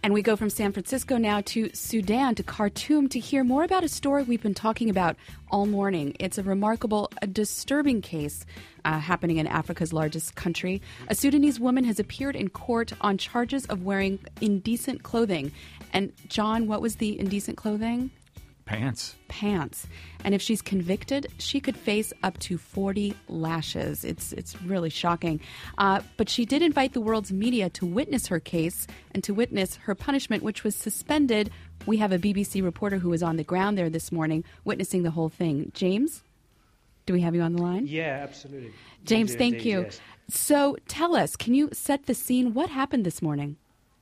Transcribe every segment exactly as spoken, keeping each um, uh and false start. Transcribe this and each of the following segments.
And we go from San Francisco now to Sudan, to Khartoum, to hear more about a story we've been talking about all morning. It's a remarkable, a disturbing case uh, happening in Africa's largest country. A Sudanese woman has appeared in court on charges of wearing indecent clothing. And John, what was the indecent clothing? Pants. Pants. And if she's convicted, she could face up to forty lashes. It's it's really shocking. Uh, but she did invite the world's media to witness her case and to witness her punishment, which was suspended. We have a B B C reporter who was on the ground there this morning witnessing the whole thing. James, do we have you on the line? Yeah, absolutely. James, thank indeed, you. Yes. So tell us, can you set the scene? What happened this morning?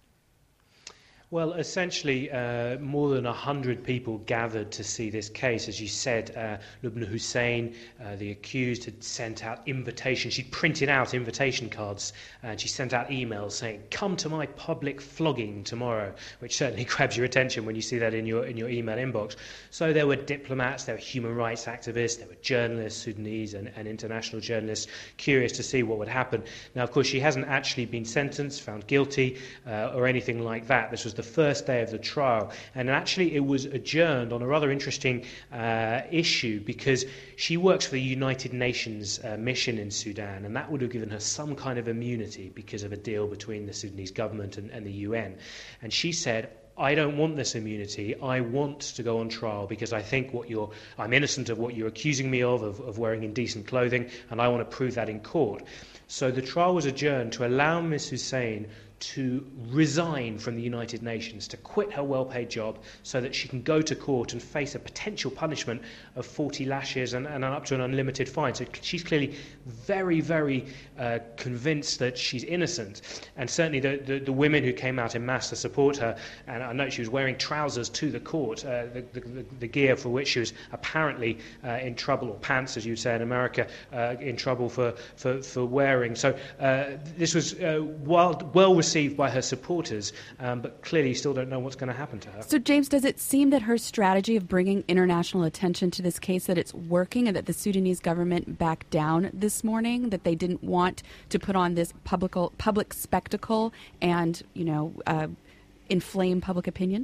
Well, essentially, uh, more than one hundred people gathered to see this case. As you said, uh, Lubna Hussein, uh, the accused, had sent out invitations. She'd printed out invitation cards, and she sent out emails saying, "Come to my public flogging tomorrow," which certainly grabs your attention when you see that in your in your email inbox. So there were diplomats, there were human rights activists, there were journalists, Sudanese and, and international journalists, curious to see what would happen. Now, of course, she hasn't actually been sentenced, found guilty, uh, or anything like that. This was the the first day of the trial, and actually it was adjourned on a rather interesting uh, issue because she works for the United Nations uh, mission in Sudan, and that would have given her some kind of immunity because of a deal between the Sudanese government and, and the U N. And she said, I don't want this immunity. I want to go on trial because I think what you're, I'm innocent of what you're accusing me of, of, of wearing indecent clothing, and I want to prove that in court. So the trial was adjourned to allow Miz Hussein to resign from the United Nations, to quit her well-paid job so that she can go to court and face a potential punishment of forty lashes and, and up to an unlimited fine. So she's clearly very, very uh, convinced that she's innocent. And certainly the, the, the women who came out in mass to support her, and I know she was wearing trousers to the court, uh, the, the, the gear for which she was apparently uh, in trouble, or pants, as you'd say in America, uh, in trouble for, for, for wearing. So uh, this was uh, well, well received by her supporters, um, but clearly you still don't know what's going to happen to her. So, James, does it seem that her strategy of bringing international attention to this case, that it's working, and that the Sudanese government backed down this morning, that they didn't want to put on this public, public spectacle and, you know, uh, inflame public opinion?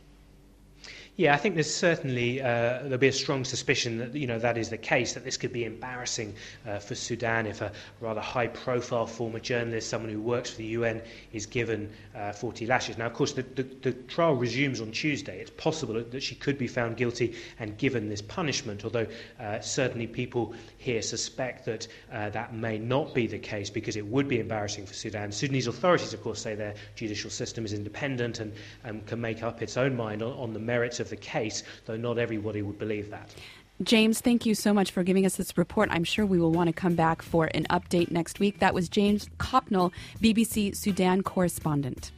Yeah, I think there's certainly uh, there'll be a strong suspicion that you know that is the case. That this could be embarrassing uh, for Sudan if a rather high-profile former journalist, someone who works for the U N, is given uh, forty lashes. Now, of course, the, the, the trial resumes on Tuesday. It's possible that she could be found guilty and given this punishment. Although uh, certainly people here suspect that uh, that may not be the case because it would be embarrassing for Sudan. Sudanese authorities, of course, say their judicial system is independent and um, can make up its own mind on, on the merits of the case, though not everybody would believe that. James, thank you so much for giving us this report. I'm sure we will want to come back for an update next week. That was James Copnell, B B C Sudan correspondent.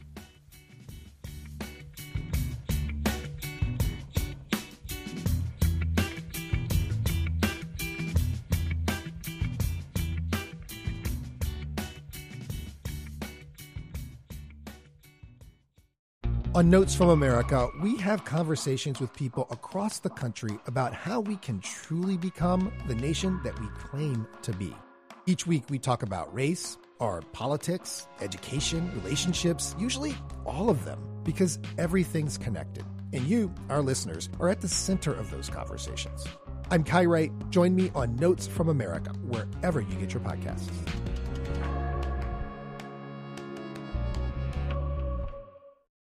On Notes from America, we have conversations with people across the country about how we can truly become the nation that we claim to be. Each week we talk about race, our politics, education, relationships, usually all of them, because everything's connected. And you, our listeners, are at the center of those conversations. I'm Kai Wright. Join me on Notes from America, wherever you get your podcasts.